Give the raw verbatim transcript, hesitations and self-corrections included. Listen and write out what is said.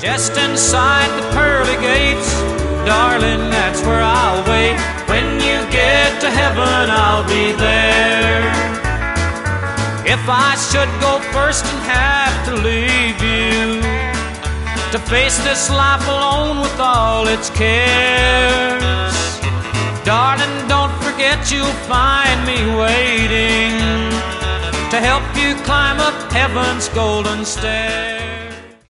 just inside the pearly gates. Darling, that's where I'll wait. When you get to heaven, I'll be there. If I should go first and have to leave you to face this life alone with all its cares, darling, don't forget you'll find me waiting to help you climb up heaven's golden stairs.